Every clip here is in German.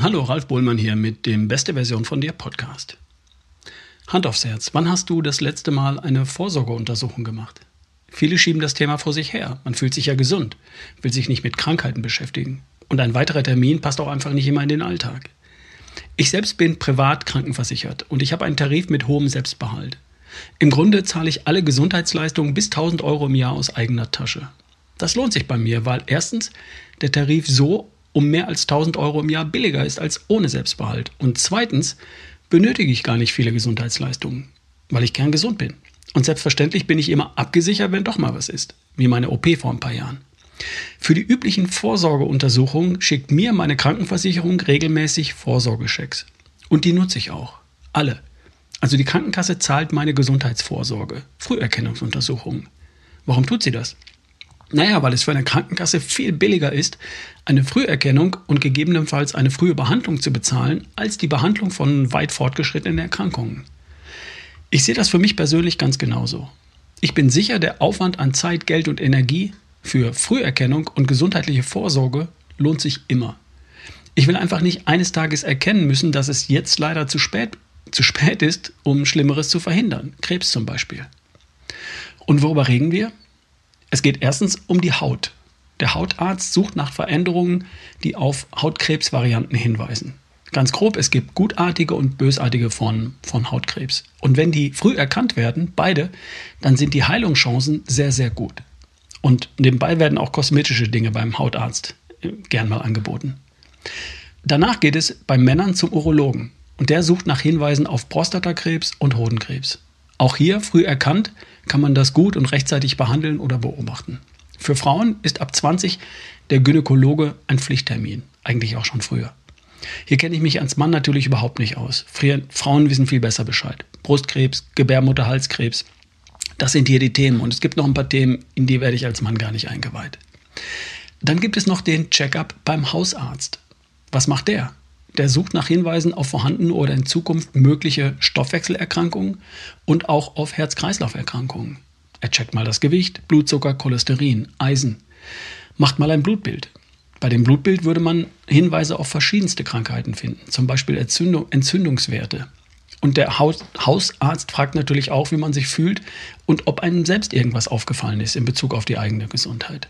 Hallo, Ralf Bohlmann hier mit dem Beste Version von dir Podcast. Hand aufs Herz, wann hast du das letzte Mal eine Vorsorgeuntersuchung gemacht? Viele schieben das Thema vor sich her. Man fühlt sich ja gesund, will sich nicht mit Krankheiten beschäftigen. Und ein weiterer Termin passt auch einfach nicht immer in den Alltag. Ich selbst bin privat krankenversichert und ich habe einen Tarif mit hohem Selbstbehalt. Im Grunde zahle ich alle Gesundheitsleistungen bis 1.000 Euro im Jahr aus eigener Tasche. Das lohnt sich bei mir, weil erstens der Tarif so um mehr als 1.000 Euro im Jahr billiger ist als ohne Selbstbehalt. Und zweitens benötige ich gar nicht viele Gesundheitsleistungen, weil ich gern gesund bin. Und selbstverständlich bin ich immer abgesichert, wenn doch mal was ist, wie meine OP vor ein paar Jahren. Für die üblichen Vorsorgeuntersuchungen schickt mir meine Krankenversicherung regelmäßig Vorsorgechecks. Und die nutze ich auch. Alle. Also die Krankenkasse zahlt meine Gesundheitsvorsorge, Früherkennungsuntersuchungen. Warum tut sie das? Naja, weil es für eine Krankenkasse viel billiger ist, eine Früherkennung und gegebenenfalls eine frühe Behandlung zu bezahlen, als die Behandlung von weit fortgeschrittenen Erkrankungen. Ich sehe das für mich persönlich ganz genauso. Ich bin sicher, der Aufwand an Zeit, Geld und Energie für Früherkennung und gesundheitliche Vorsorge lohnt sich immer. Ich will einfach nicht eines Tages erkennen müssen, dass es jetzt leider zu spät ist, um Schlimmeres zu verhindern. Krebs zum Beispiel. Und worüber reden wir? Es geht erstens um die Haut. Der Hautarzt sucht nach Veränderungen, die auf Hautkrebsvarianten hinweisen. Ganz grob, es gibt gutartige und bösartige Formen von Hautkrebs. Und wenn die früh erkannt werden, beide, dann sind die Heilungschancen sehr, sehr gut. Und nebenbei werden auch kosmetische Dinge beim Hautarzt gern mal angeboten. Danach geht es bei Männern zum Urologen. Und der sucht nach Hinweisen auf Prostatakrebs und Hodenkrebs. Auch hier, früh erkannt, kann man das gut und rechtzeitig behandeln oder beobachten. Für Frauen ist ab 20 der Gynäkologe ein Pflichttermin, eigentlich auch schon früher. Hier kenne ich mich als Mann natürlich überhaupt nicht aus. Frauen wissen viel besser Bescheid. Brustkrebs, Gebärmutterhalskrebs, das sind hier die Themen. Und es gibt noch ein paar Themen, in die werde ich als Mann gar nicht eingeweiht. Dann gibt es noch den Check-up beim Hausarzt. Was macht der? Der sucht nach Hinweisen auf vorhandene oder in Zukunft mögliche Stoffwechselerkrankungen und auch auf Herz-Kreislauf-Erkrankungen. Er checkt mal das Gewicht, Blutzucker, Cholesterin, Eisen. Macht mal ein Blutbild. Bei dem Blutbild würde man Hinweise auf verschiedenste Krankheiten finden, zum Beispiel Entzündungswerte. Und der Hausarzt fragt natürlich auch, wie man sich fühlt und ob einem selbst irgendwas aufgefallen ist in Bezug auf die eigene Gesundheit.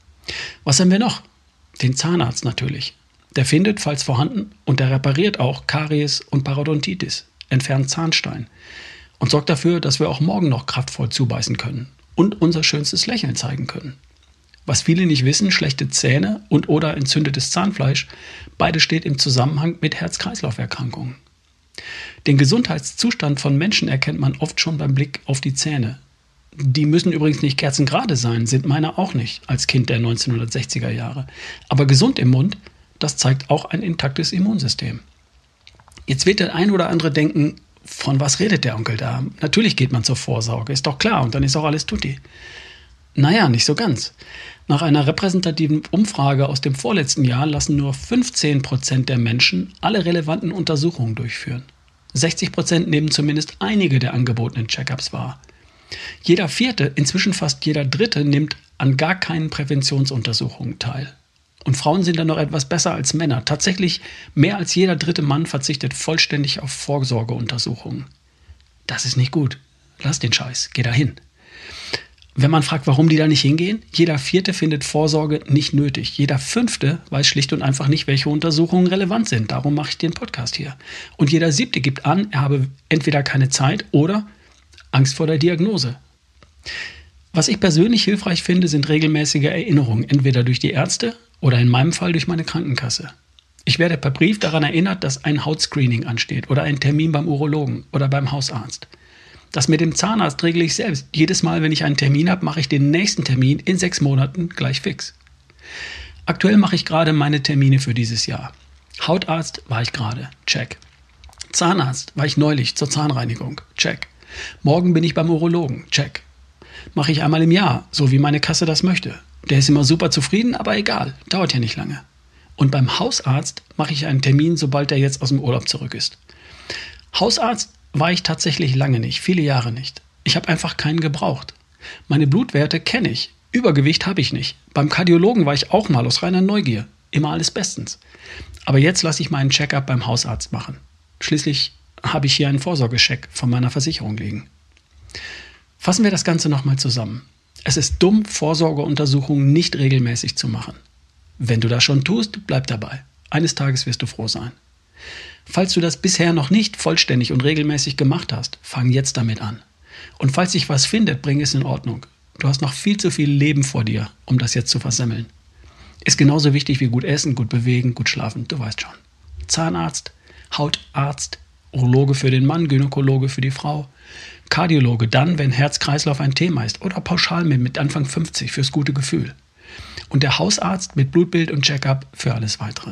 Was haben wir noch? Den Zahnarzt natürlich. Der findet, falls vorhanden, und der repariert auch Karies und Parodontitis, entfernt Zahnstein und sorgt dafür, dass wir auch morgen noch kraftvoll zubeißen können und unser schönstes Lächeln zeigen können. Was viele nicht wissen, schlechte Zähne und oder entzündetes Zahnfleisch, beides steht im Zusammenhang mit Herz-Kreislauf-Erkrankungen. Den Gesundheitszustand von Menschen erkennt man oft schon beim Blick auf die Zähne. Die müssen übrigens nicht kerzengerade sein, sind meine auch nicht, als Kind der 1960er Jahre. Aber gesund im Mund, das zeigt auch ein intaktes Immunsystem. Jetzt wird der ein oder andere denken, von was redet der Onkel da? Natürlich geht man zur Vorsorge, ist doch klar, und dann ist auch alles tutti. Naja, nicht so ganz. Nach einer repräsentativen Umfrage aus dem vorletzten Jahr lassen nur 15% der Menschen alle relevanten Untersuchungen durchführen. 60% nehmen zumindest einige der angebotenen Check-ups wahr. Jeder vierte, inzwischen fast jeder dritte, nimmt an gar keinen Präventionsuntersuchungen teil. Und Frauen sind dann noch etwas besser als Männer. Tatsächlich mehr als jeder dritte Mann verzichtet vollständig auf Vorsorgeuntersuchungen. Das ist nicht gut. Lass den Scheiß, geh da hin. Wenn man fragt, warum die da nicht hingehen, jeder vierte findet Vorsorge nicht nötig. Jeder fünfte weiß schlicht und einfach nicht, welche Untersuchungen relevant sind. Darum mache ich den Podcast hier. Und jeder siebte gibt an, er habe entweder keine Zeit oder Angst vor der Diagnose. Was ich persönlich hilfreich finde, sind regelmäßige Erinnerungen, entweder durch die Ärzte oder in meinem Fall durch meine Krankenkasse. Ich werde per Brief daran erinnert, dass ein Hautscreening ansteht oder ein Termin beim Urologen oder beim Hausarzt. Das mit dem Zahnarzt regle ich selbst. Jedes Mal, wenn ich einen Termin habe, mache ich den nächsten Termin in 6 Monaten gleich fix. Aktuell mache ich gerade meine Termine für dieses Jahr. Hautarzt war ich gerade, check. Zahnarzt war ich neulich zur Zahnreinigung, check. Morgen bin ich beim Urologen, check. Mache ich einmal im Jahr, so wie meine Kasse das möchte. Der ist immer super zufrieden, aber egal, dauert ja nicht lange. Und beim Hausarzt mache ich einen Termin, sobald er jetzt aus dem Urlaub zurück ist. Hausarzt war ich tatsächlich lange nicht, viele Jahre nicht. Ich habe einfach keinen gebraucht. Meine Blutwerte kenne ich, Übergewicht habe ich nicht. Beim Kardiologen war ich auch mal aus reiner Neugier, immer alles bestens. Aber jetzt lasse ich meinen Check-up beim Hausarzt machen. Schließlich habe ich hier einen Vorsorgescheck von meiner Versicherung liegen. Fassen wir das Ganze nochmal zusammen. Es ist dumm, Vorsorgeuntersuchungen nicht regelmäßig zu machen. Wenn du das schon tust, bleib dabei. Eines Tages wirst du froh sein. Falls du das bisher noch nicht vollständig und regelmäßig gemacht hast, fang jetzt damit an. Und falls sich was findet, bring es in Ordnung. Du hast noch viel zu viel Leben vor dir, um das jetzt zu versemmeln. Ist genauso wichtig wie gut essen, gut bewegen, gut schlafen, du weißt schon. Zahnarzt, Hautarzt, Urologe für den Mann, Gynäkologe für die Frau, Kardiologe dann, wenn Herz-Kreislauf ein Thema ist oder pauschal mit Anfang 50 fürs gute Gefühl. Und der Hausarzt mit Blutbild und Check-up für alles Weitere.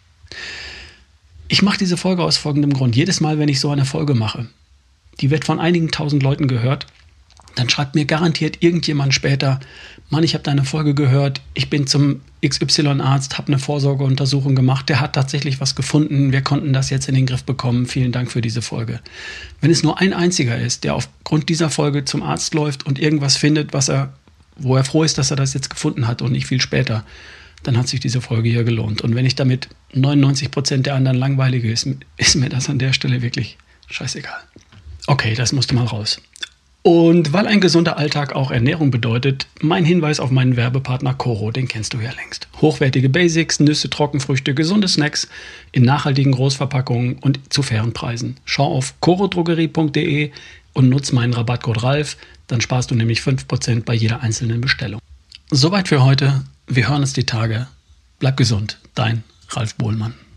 Ich mache diese Folge aus folgendem Grund. Jedes Mal, wenn ich so eine Folge mache, die wird von einigen tausend Leuten gehört, dann schreibt mir garantiert irgendjemand später: Mann, ich habe deine Folge gehört, ich bin zum XY-Arzt, habe eine Vorsorgeuntersuchung gemacht, der hat tatsächlich was gefunden, wir konnten das jetzt in den Griff bekommen, vielen Dank für diese Folge. Wenn es nur ein einziger ist, der aufgrund dieser Folge zum Arzt läuft und irgendwas findet, wo er froh ist, dass er das jetzt gefunden hat und nicht viel später, dann hat sich diese Folge hier gelohnt. Und wenn ich damit 99% der anderen langweilige, ist mir das an der Stelle wirklich scheißegal. Okay, das musste mal raus. Und weil ein gesunder Alltag auch Ernährung bedeutet, mein Hinweis auf meinen Werbepartner Coro, den kennst du ja längst. Hochwertige Basics, Nüsse, Trockenfrüchte, gesunde Snacks in nachhaltigen Großverpackungen und zu fairen Preisen. Schau auf corodrogerie.de und nutz meinen Rabattcode RALF, dann sparst du nämlich 5% bei jeder einzelnen Bestellung. Soweit für heute, wir hören uns die Tage. Bleib gesund, dein Ralf Bohlmann.